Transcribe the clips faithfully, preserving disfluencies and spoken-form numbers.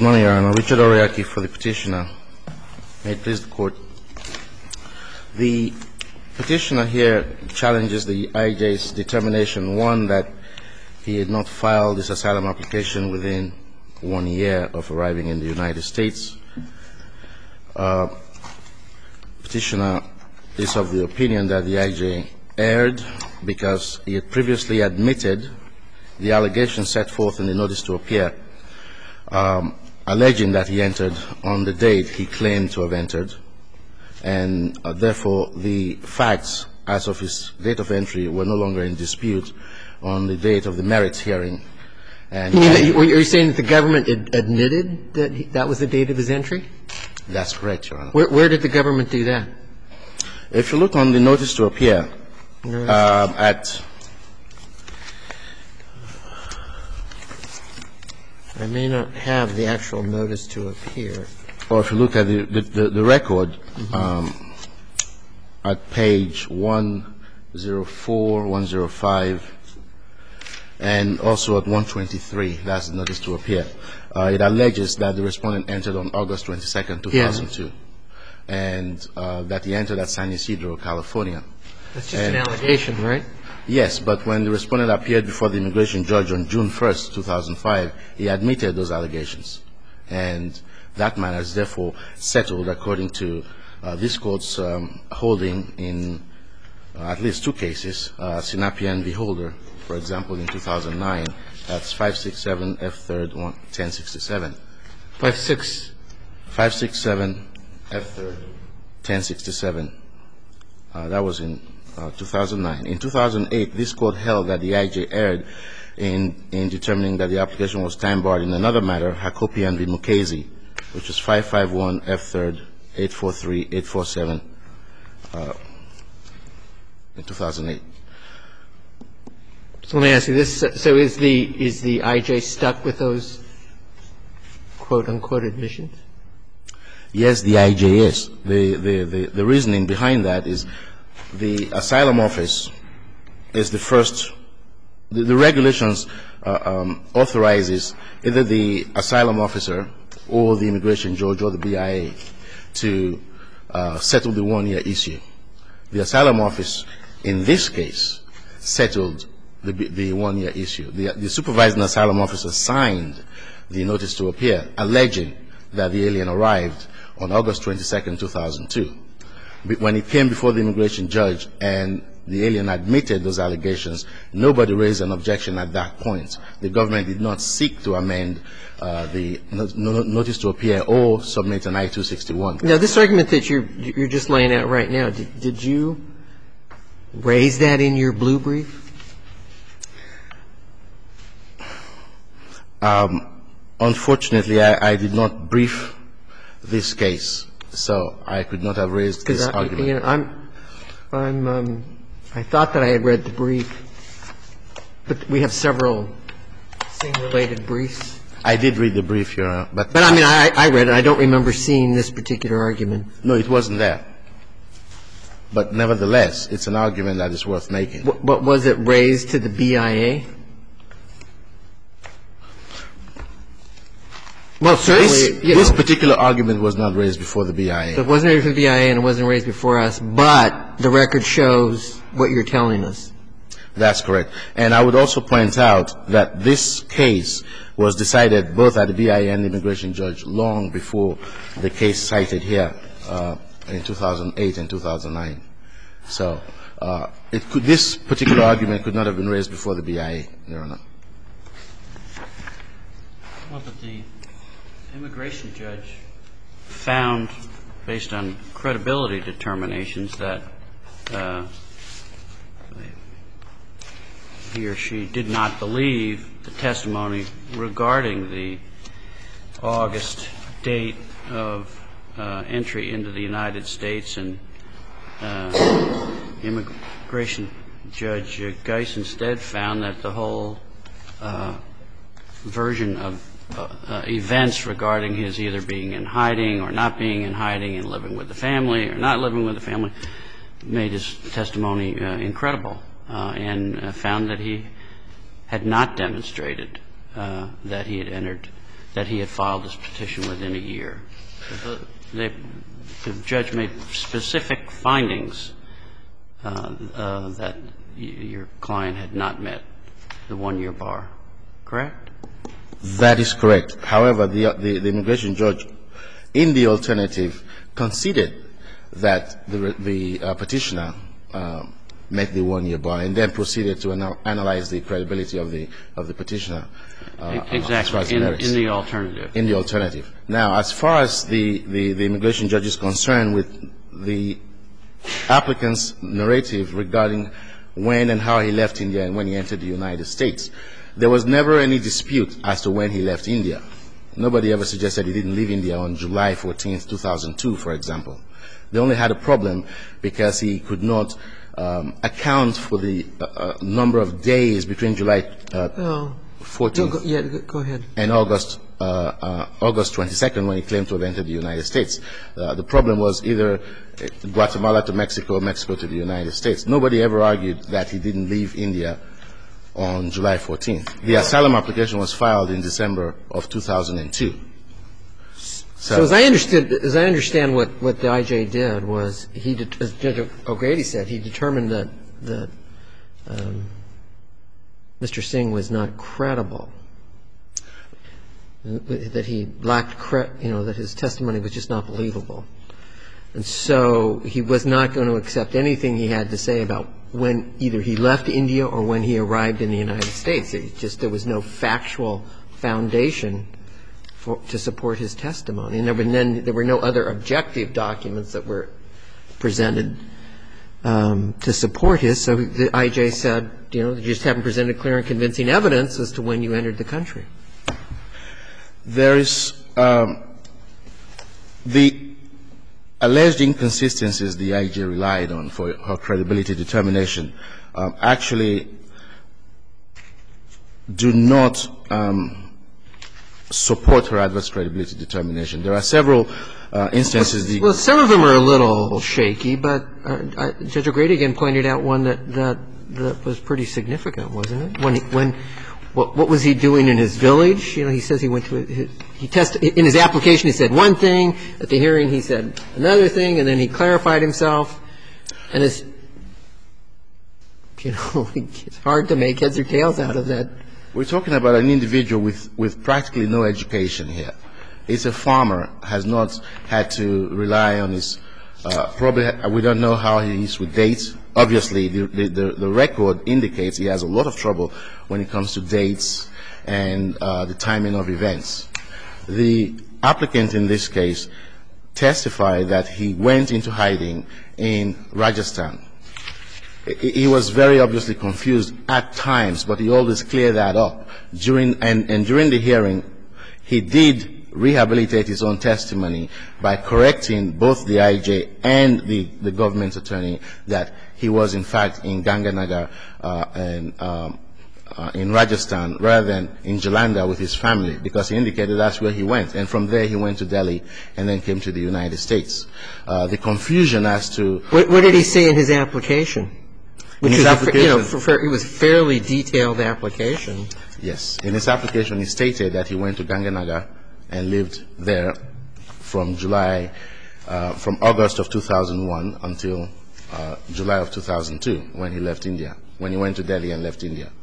Good morning, Your Honor. Richard Oriaki for the petitioner. May it please the Court. The petitioner here challenges the I J's determination, one, that he had not filed his asylum application within one year of arriving in the United States. Uh, petitioner is of the opinion that the I J erred because he had previously admitted the allegations set forth in the notice to appear, um, alleging that he entered on the date he claimed to have entered, and uh, therefore the facts as of his date of entry were no longer in dispute on the date of the merits hearing. And are you saying that the government ad- admitted that he, that was the date of his entry? That's correct, Your Honor. Where, where did the government do that? If you look on the notice to appear, uh, at I may not have the actual notice to appear. Or if you look at the, the, the, the record, mm-hmm. um, at page one oh four, one oh five, and also at one twenty-three, that's the notice to appear. Uh, it alleges that the respondent entered on August twenty-second, two thousand two, yeah. and uh, that he entered at San Ysidro, California. That's just and, an allegation, right? Yes, but when the respondent appeared before the immigration judge on June first, two thousand five, he admitted those allegations. And that matter is therefore settled according to uh, this Court's um, holding in uh, at least two cases, uh, Sinapian v. Holder, for example, in two thousand nine. That's five sixty-seven F third ten sixty-seven. five six five sixty-seven F third ten sixty-seven. Uh, that was in uh, two thousand nine. In two thousand eight, this Court held that the I J erred in, in determining that the application was time-barred in another matter, Hakopian v. Mukasey, which is five fifty-one F third eight forty-three eight forty-seven uh, in two thousand eight. So let me ask you this. So is the is the I J stuck with those quote-unquote admissions? Yes, the I J is. The, the, the, the reasoning behind that is the asylum office is the first, the, the regulations uh, um, authorizes either the asylum officer or the immigration judge or the B I A to uh, settle the one-year issue. The asylum office, in this case, settled the, the one-year issue. The, the supervising asylum officer signed the notice to appear, alleging that the alien arrived on August twenty-second, two thousand two. When it came before the immigration judge and the alien admitted those allegations, nobody raised an objection at that point. The government did not seek to amend uh, the no, no, notice to appear or submit an I two sixty-one. Now, this argument that you're, you're just laying out right now, did, did you raise that in your blue brief? Um, unfortunately, I, I did not brief this case, so I could not have raised this I, argument. You know, I'm, I'm, um, I thought that I had read the brief, but we have several same-related briefs. I did read the brief, Your Honor, but but I mean, I, I read it. I don't remember seeing this particular argument. No, it wasn't there. But nevertheless, it's an argument that is worth making. But, but was it raised to the B I A? Well, certainly, this, you this know, particular argument was not raised before the B I A. So it wasn't raised for the B I A and it wasn't raised before us, but the record shows what you're telling us. That's correct. And I would also point out that this case was decided both at the B I A and the immigration judge long before the case cited here uh, in two thousand eight and two thousand nine. So uh, it could, this particular argument could not have been raised before the B I A, Your Honor. Well, but the immigration judge found, based on credibility determinations, that uh, he or she did not believe the testimony regarding the August date of uh, entry into the United States, and uh, immigration judge Geis instead found that the whole uh, version of Uh, uh, events regarding his either being in hiding or not being in hiding and living with the family or not living with the family made his testimony uh, incredible uh, and uh, found that he had not demonstrated uh, that he had entered that he had filed this petition within a year. The, they, the judge made specific findings uh, uh, that y- your client had not met the one-year bar, correct? That is correct. However, the, the, the immigration judge, in the alternative, conceded that the, the uh, petitioner uh, met the one-year bar, and then proceeded to anal- analyze the credibility of the of the petitioner. Uh, exactly. as in, merits. in the alternative. In the alternative. Now, as far as the, the, the immigration judge is concerned with the applicant's narrative regarding when and how he left India and when he entered the United States, there was never any dispute as to when he left India. Nobody ever suggested he didn't leave India on July fourteenth, two thousand two, for example. They only had a problem because he could not um, account for the uh, uh, number of days between July uh, Oh. fourteenth Go, go, yeah, go, go ahead. and August uh, uh, August twenty-second, when he claimed to have entered the United States. Uh, the problem was either Guatemala to Mexico or Mexico to the United States. Nobody ever argued that he didn't leave India on July fourteenth. The asylum application was filed in December of two thousand two. So, So as I understood, as I understand what, what the I J did was he, det- as Judge O'Grady said, he determined that that um, Mister Singh was not credible, that he lacked, cre- you know, that his testimony was just not believable, and so he was not going to accept anything he had to say about when either he left India or when he arrived in the United States. It just there was no factual foundation For, to support his testimony. And there were, then, there were no other objective documents that were presented um, to support his. So the I J said, you know, you just haven't presented clear and convincing evidence as to when you entered the country. there is um, the alleged inconsistencies the I J relied on for her credibility determination um, actually do not um, support her adverse credibility determination. There are several uh, instances. The Well, some of them are a little shaky, but uh, I, Judge O'Grady again pointed out one that, that that was pretty significant, wasn't it? When he, when what, what was he doing in his village? You know, he says he went to his, he tested in his application. He said one thing at the hearing. He said another thing, and then he clarified himself. And it's you know it's hard to make heads or tails out of that. We're talking about an individual with, with practically no education here. He's a farmer, has not had to rely on his, uh, probably, we don't know how he is with dates. Obviously, the, the, the record indicates he has a lot of trouble when it comes to dates and uh, the timing of events. The applicant in this case testified that he went into hiding in Rajasthan. He was very obviously confused at times, but he always cleared that up. During, and, and during the hearing, he did rehabilitate his own testimony by correcting both the I J and the, the government attorney that he was in fact in Ganganagar uh, and um, uh, in Rajasthan rather than in Jalandhar with his family, because he indicated that's where he went. And from there he went to Delhi and then came to the United States. Uh, the confusion as to... What, what did he say in his application? Which In his was application, a, you know, for, for, it was a fairly detailed application. Yes. In his application, he stated that he went to Ganganagar and lived there from July, uh, from August of two thousand one until uh, July of two thousand two, when he left India, when he went to Delhi and left India.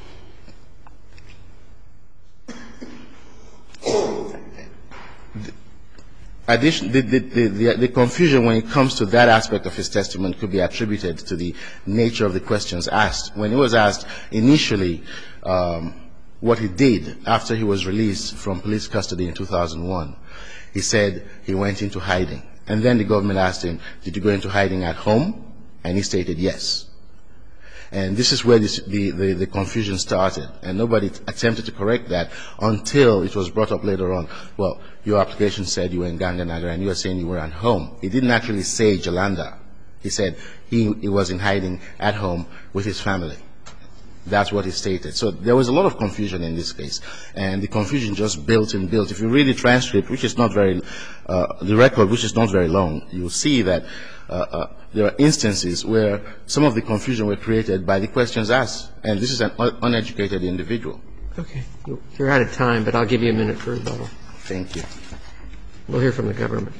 Addition, the, the, the, the confusion when it comes to that aspect of his testimony could be attributed to the nature of the questions asked. When he was asked initially um, what he did after he was released from police custody in two thousand one, he said he went into hiding. And then the government asked him, did you go into hiding at home? And he stated yes. And this is where this, the, the, the confusion started. And nobody attempted to correct that until it was brought up later on. Well, your application said you were in Ganganagar and you were saying you were at home. He didn't actually say Jalandhar. He said he, he was in hiding at home with his family. That's what he stated. So there was a lot of confusion in this case. And the confusion just built and built. If you read the transcript, which is not very, uh, the record, which is not very long, you'll see that uh, uh, there are instances where some of the confusion were created by the questions asked. And this is an un- uneducated individual. Okay. You're out of time, but I'll give you a minute for rebuttal. Thank you. We'll hear from the government.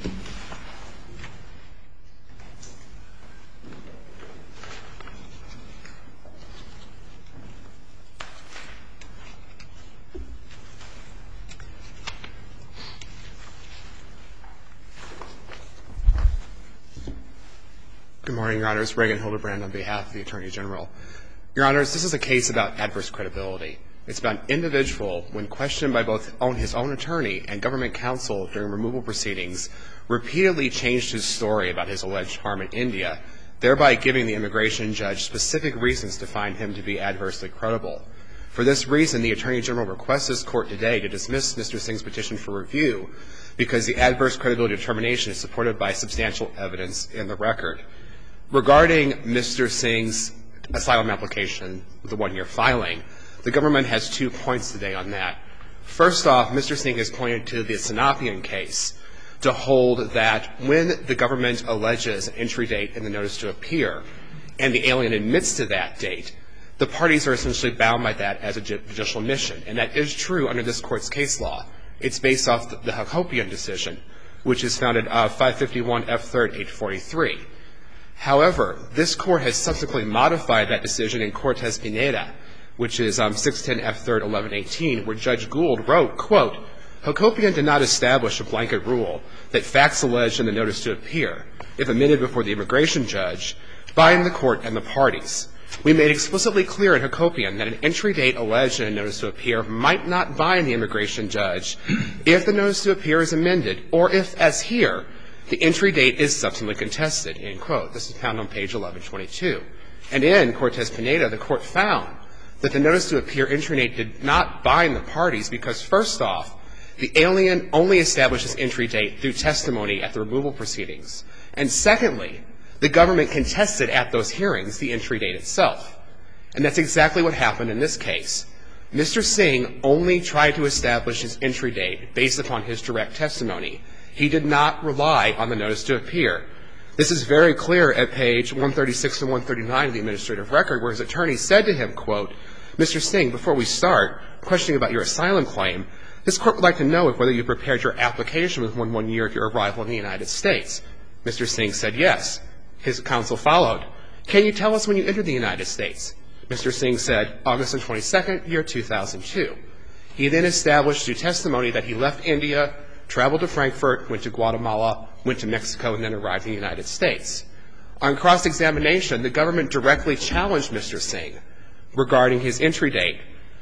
Good morning, Your Honors. Reagan Hildebrand on behalf of the Attorney General. Your Honors, this is a case about adverse credibility. It's about an individual, when questioned by both his own attorney and government counsel during removal proceedings, repeatedly changed his story about his alleged harm in India, thereby giving the immigration judge specific reasons to find him to be adversely credible. For this reason, the Attorney General requests this Court today to dismiss Mister Singh's petition for review because the adverse credibility determination is supported by substantial evidence in the record. Regarding Mister Singh's asylum application, the one-year filing, the government has two points today on that. First off, Mister Singh has pointed to the Sanapian case to hold that when the government alleges an entry date in the notice to appear and the alien admits to that date, the parties are essentially bound by that as a judicial mission. And that is true under this Court's case law. It's based off the, the Hakopian decision, which is found at uh, five fifty-one F third eight forty-three. However, this Court has subsequently modified that decision in Cortes Pineda, which is um, six ten F third eleven eighteen, where Judge Gould wrote, quote, Hakopian did not establish a blanket rule that facts alleged in the notice to appear, if admitted before the immigration judge, bind the Court and the parties. We made explicitly clear in Hakopian that an entry date alleged in a notice to appear might not bind the immigration judge if the notice to appear is amended, or if, as here, the entry date is substantively contested, end quote. This is found on page eleven twenty-two. And in Cortes Pineda, the Court found that the notice to appear entry date did not bind the parties because, first off, the alien only establishes entry date through testimony at the removal proceedings. And secondly, the government contested at those hearings the entry date itself. And that's exactly what happened in this case. Mister Singh only tried to establish his entry date based upon his direct testimony. He did not rely on the notice to appear. This is very clear at page one thirty-six and one thirty-nine of the administrative record, where his attorney said to him, quote, Mister Singh, before we start questioning about your asylum claim, this Court would like to know whether you prepared your application within one year of your arrival in the United States. Mister Singh said yes. His counsel followed. Can you tell us when you entered the United States? Mister Singh said August twenty-second, year two thousand two. He then established through testimony that he left India, traveled to Frankfurt, went to Guatemala, went to Mexico, and then arrived in the United States. On cross-examination, the government directly challenged Mister Singh regarding his entry date.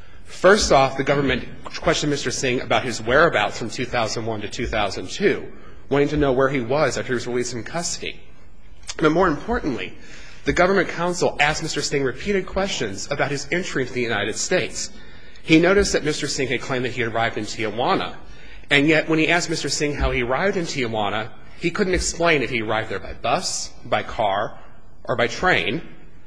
First off, the government questioned Mister Singh about his whereabouts from two thousand one to two thousand two, wanting to know where he was after he was released from custody. But more importantly, the government counsel asked Mister Singh repeated questions about his entry into the United States. He noticed that Mister Singh had claimed that he had arrived in Tijuana, and yet when he asked Mister Singh how he arrived in Tijuana, he couldn't explain if he arrived there by bus, by car, or by train.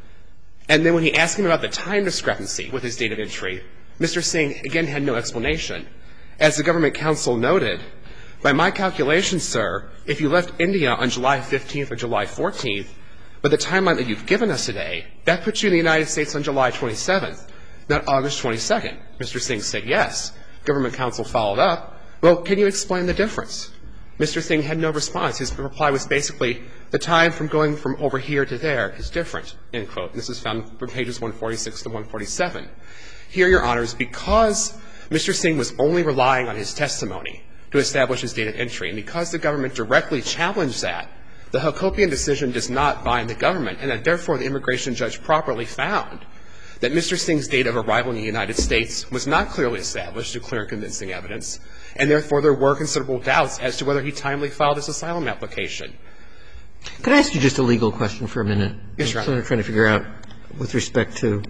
And then when he asked him about the time discrepancy with his date of entry, Mister Singh again had no explanation. As the government counsel noted, by my calculation, sir, if you left India on July fifteenth or July fourteenth, but the timeline that you've given us today, that puts you in the United States on July twenty-seventh, not August twenty-second. Mister Singh said yes. Government counsel followed up. Well, can you explain the difference? Mister Singh had no response. His reply was basically, the time from going from over here to there is different, end quote. This is found from pages one forty-six to one forty-seven. Here, Your Honors, because Mister Singh was only relying on his testimony to establish his date of entry, and because the government directly challenged that, the Hakopian decision does not bind the government, and that therefore the immigration judge properly found that Mister Singh's date of arrival in the United States was not clearly established through clear and convincing evidence, and therefore there were considerable doubts as to whether he timely filed his asylum application. Could I ask you just a legal question for a minute? Yes, Your Honor. I'm trying to figure out with respect to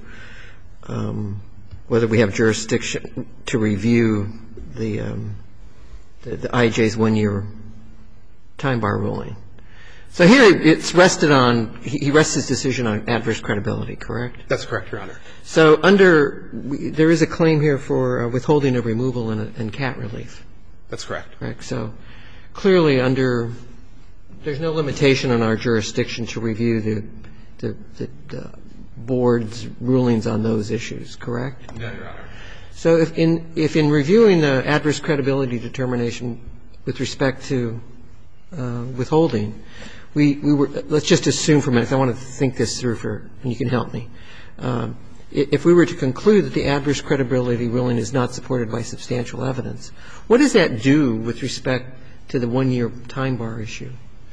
um, whether we have jurisdiction to review the, um, the, the I J's one-year time bar ruling. So here it's rested on, he rests his decision on adverse credibility, correct? That's correct, Your Honor. So under, there is a claim here for withholding of removal and, and cat relief. That's correct. Correct. So clearly under, there's no limitation on our jurisdiction to review the, the, the, the board's rulings on those issues, correct? No, Your Honor. So if in, if in reviewing the adverse credibility determination with respect to uh, withholding, we, we were, let's just assume for a minute, I want to think this through for, and you can help me. Um, if we were to conclude that the adverse credibility ruling is not supported by substantial evidence, what does that do with respect to the one-year time bar issue?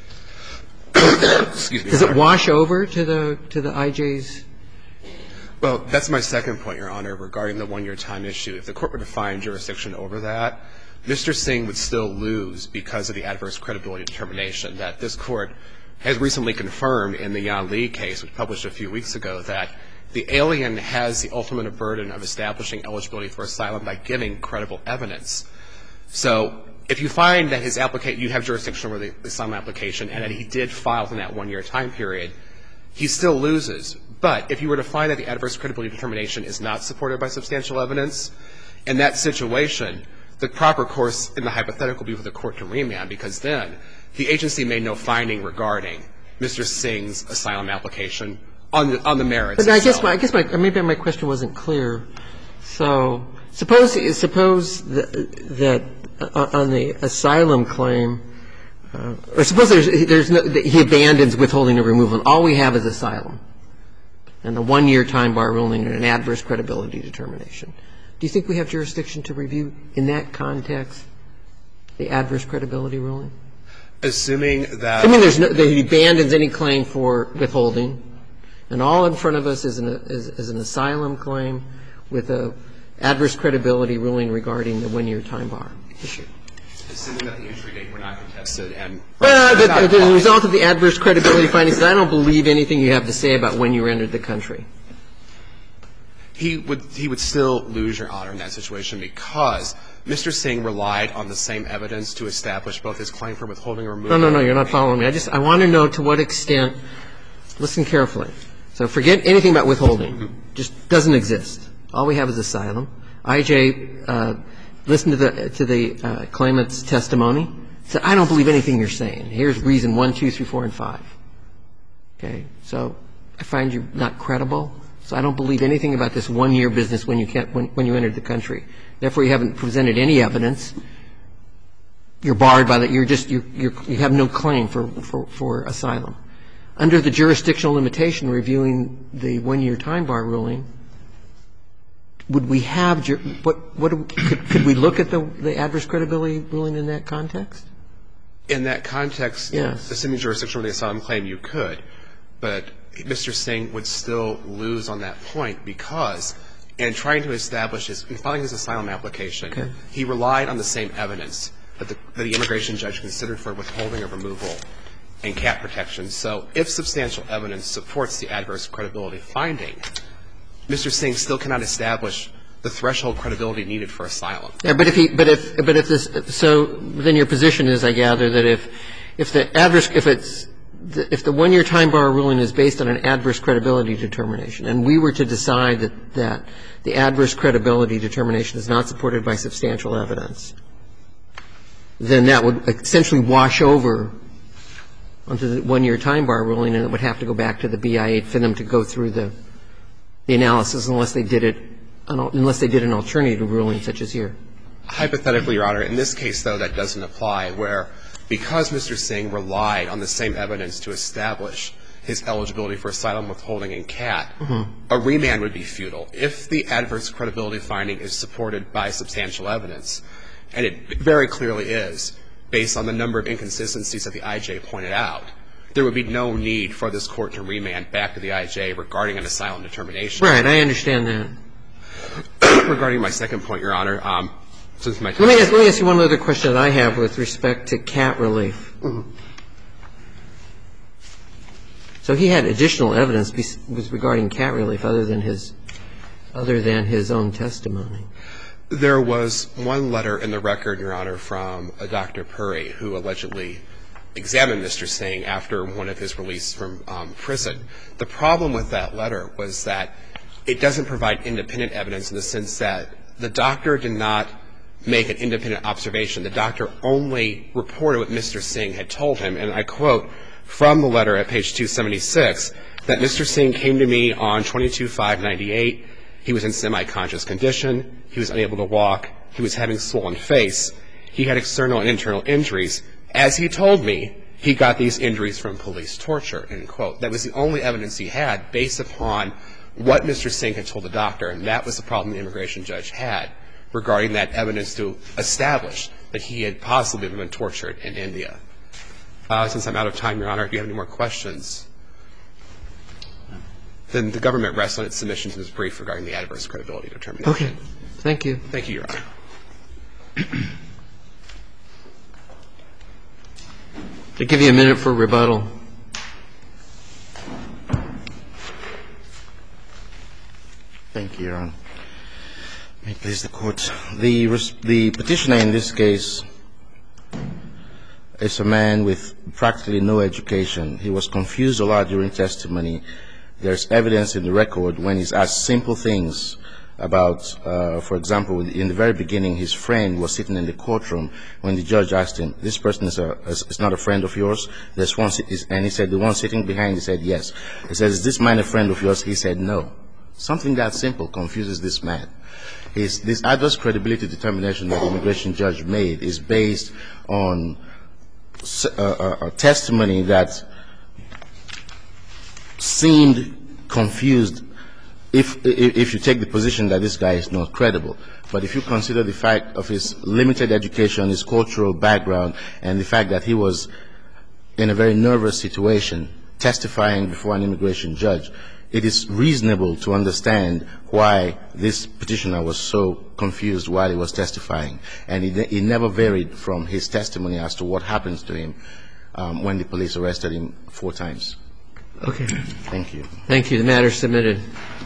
Excuse me. Does it wash over to the to the I J's? Well, that's my second point, Your Honor, regarding the one-year time issue. If the court were to find jurisdiction over that, Mister Singh would still lose because of the adverse credibility determination that this court has recently confirmed in the Yan Li case, which published a few weeks ago, that the alien has the ultimate burden of establishing eligibility for asylum by giving credible evidence. So if you find that his application, you have jurisdiction over the asylum application and that he did file within that one-year time period, he still loses. But if you were to find that the adverse credibility determination is not supported by substantial evidence, in that situation, the proper course in the hypothetical would be for the court to remand, because then the agency made no finding regarding Mister Singh's asylum application on the, on the merits. But I guess my, I guess my, maybe my question wasn't clear. So suppose, suppose that, that on the asylum claim, uh, or suppose there's, there's no, he abandons withholding or removal. All we have is asylum and the one-year time bar ruling and an adverse credibility determination. Do you think we have jurisdiction to review in that context the adverse credibility ruling? Assuming that. I mean, there's no, that he abandons any claim for withholding, and all in front of us is an, is, is an asylum claim with a adverse credibility ruling regarding the one-year time bar issue. Assuming that the entry date were not contested and. Well, the, the, the result of the adverse credibility findings is I don't believe anything you have to say about when you entered the country. He would, he would still lose, Your Honor, in that situation because Mister Singh relied on the same evidence to establish both his claim for withholding or removal. No, no, no, you're not following me. I just, I want to know to what extent, listen carefully. So forget anything about withholding. Mm-hmm. Just doesn't exist. All we have is asylum. I J uh, listened to the, to the uh, claimant's testimony, said, I don't believe anything you're saying. Here's reason one, two, three, four, and five. Okay? So I find you not credible. So I don't believe anything about this one-year business when you can't, when, when you entered the country. Therefore, you haven't presented any evidence. You're barred by that. You're just, you're, you're, you have no claim for, for, for asylum. Under the jurisdictional limitation reviewing the one-year time bar ruling, would we have, what, what, could, could we look at the, the adverse credibility ruling in that context? In that context, yes. Assuming jurisdiction of the asylum claim, you could. But Mister Singh would still lose on that point because in trying to establish his, in filing his asylum application, okay. he relied on the same evidence that the, that the immigration judge considered for withholding or removal and cat protection. So if substantial evidence supports the adverse credibility finding, Mister Singh still cannot establish the threshold credibility needed for asylum. Yeah, but if he, but if, but if this, so then your position is, I gather, that if, if the adverse, if it's, if the one-year time bar ruling is based on an adverse credibility determination, and we were to decide that, that the adverse credibility determination is not supported by substantial evidence, then that would essentially wash over onto the one-year time bar ruling, and it would have to go back to the B I A for them to go through the, the analysis unless they did it, unless they did an alternative ruling such as here. Hypothetically, Your Honor, in this case, though, that doesn't apply, where because Mister Singh relied on the same evidence to establish his eligibility for asylum, withholding, and cat, mm-hmm. a remand would be futile. If the adverse credibility finding is supported by substantial evidence, and it very clearly is, based on the number of inconsistencies that the I J pointed out, there would be no need for this Court to remand back to the I J regarding an asylum determination. Right. I understand that. Regarding my second point, Your Honor, um, since my time. Let me ask, let me ask you one other question that I have with respect to cat relief. Mm-hmm. So he had additional evidence was regarding cat relief other than his, other than his own testimony. There was one letter in the record, Your Honor, from a Doctor Puri who allegedly examined Mister Singh after one of his release from um, prison. The problem with that letter was that it doesn't provide independent evidence in the sense that the doctor did not make an independent observation. The doctor only reported what Mister Singh had told him, and I quote from the letter at page two seventy-six, that Mister Singh came to me on twenty-two five ninety-eight He was in semi-conscious condition. He was unable to walk. He was having swollen face. He had external and internal injuries. As he told me, he got these injuries from police torture, end quote. That was the only evidence he had based upon what Mister Singh had told the doctor, and that was the problem the immigration judge had regarding that evidence to establish that he had possibly been tortured in India. Uh, since I'm out of time, Your Honor, if you have any more questions, then the government rests on its submission to this brief regarding the adverse credibility determination. Okay. Thank you. Thank you, Your Honor. To give you a minute for rebuttal. Thank you, Your Honor. May it please the Court. The, the petitioner in this case is a man with practically no education. He was confused a lot during testimony. There's evidence in the record when he's asked simple things about, uh, for example, in the very beginning, his friend was sitting in the courtroom when the judge asked him, this person is, a, is not a friend of yours? There's one, and he said, the one sitting behind, he said, yes. He says, is this man a friend of yours? He said, no. Something that simple confuses this man. His, this adverse credibility determination that the immigration judge made is based on a, a, a testimony that seemed confused if, if if you take the position that this guy is not credible. But if you consider the fact of his limited education, his cultural background, and the fact that he was in a very nervous situation testifying before an immigration judge, it is reasonable to understand why this petitioner was so confused while he was testifying. And he, he never varied from his testimony as to what happens to him um, when the police arrested him four times. Okay. Thank you. Thank you. The matter is submitted.